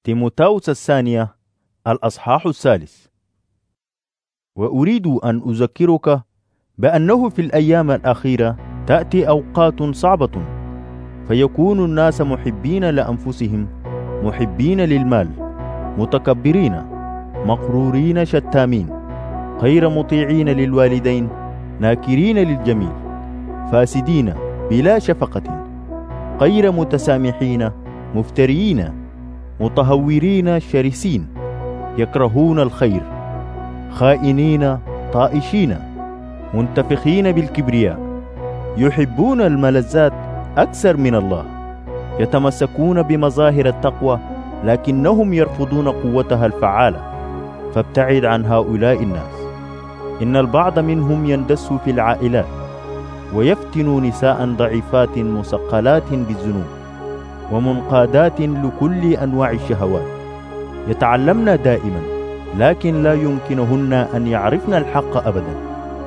تيموثاوس الثانية الأصحاح 3. وأريد أن أذكرك بأنه في الأيام الأخيرة تأتي أوقات صعبة، فيكون الناس محبين لأنفسهم، محبين للمال، متكبرين، مغرورين، شتامين، غير مطيعين للوالدين، ناكرين للجميل، فاسدين، بلا شفقة، غير متسامحين، مفترين، متهورين، شرسين، يكرهون الخير، خائنين، طائشين، منتفخين بالكبرياء، يحبون الملذات أكثر من الله، يتمسكون بمظاهر التقوى لكنهم يرفضون قوتها الفعالة، فابتعد عن هؤلاء الناس. إن البعض منهم يندس في العائلات ويفتن نساء ضعيفات مثقلات بالذنوب ومنقادات لكل أنواع الشهوات، يتعلمن دائما لكن لا يمكنهن أن يعرفن الحق أبدا.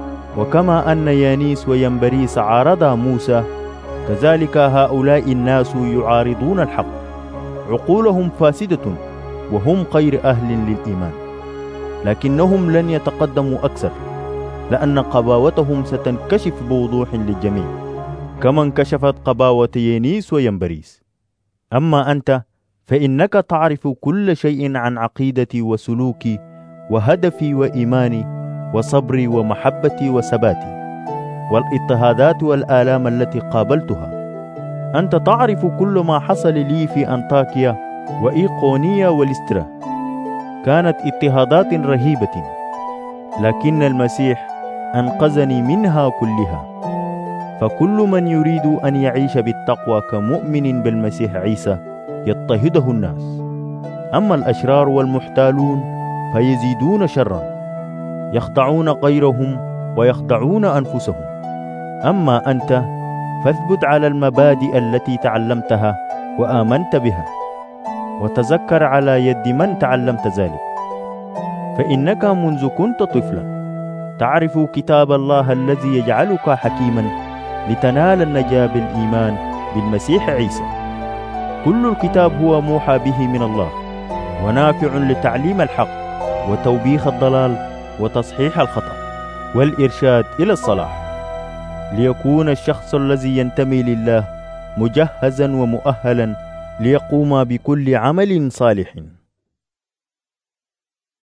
وكما أن يانيس وينبريس عارضا موسى، كذلك هؤلاء الناس يعارضون الحق، عقولهم فاسدة وهم غير أهل للإيمان، لكنهم لن يتقدموا أكثر، لأن قباوتهم ستنكشف بوضوح للجميع كما انكشفت قباوة يانيس وينبريس. أما أنت فإنك تعرف كل شيء عن عقيدتي وسلوكي وهدفي وإيماني وصبري ومحبتي وثباتي والاضطهادات والآلام التي قابلتها. أنت تعرف كل ما حصل لي في أنطاكيا وإيقونيا وليسترا، كانت اضطهادات رهيبة، لكن المسيح أنقذني منها كلها. فكل من يريد أن يعيش بالتقوى كمؤمن بالمسيح عيسى يضطهده الناس، أما الأشرار والمحتالون فيزيدون شرا، يخدعون غيرهم ويخدعون أنفسهم. أما أنت فاثبت على المبادئ التي تعلمتها وآمنت بها، وتذكر على يد من تعلمت ذلك، فإنك منذ كنت طفلا تعرف كتاب الله الذي يجعلك حكيما لتنال النجاة بالإيمان بالمسيح عيسى. كل الكتاب هو موحى به من الله، ونافع لتعليم الحق وتوبيخ الضلال وتصحيح الخطأ والإرشاد إلى الصلاح، ليكون الشخص الذي ينتمي لله مجهزا ومؤهلا ليقوم بكل عمل صالح.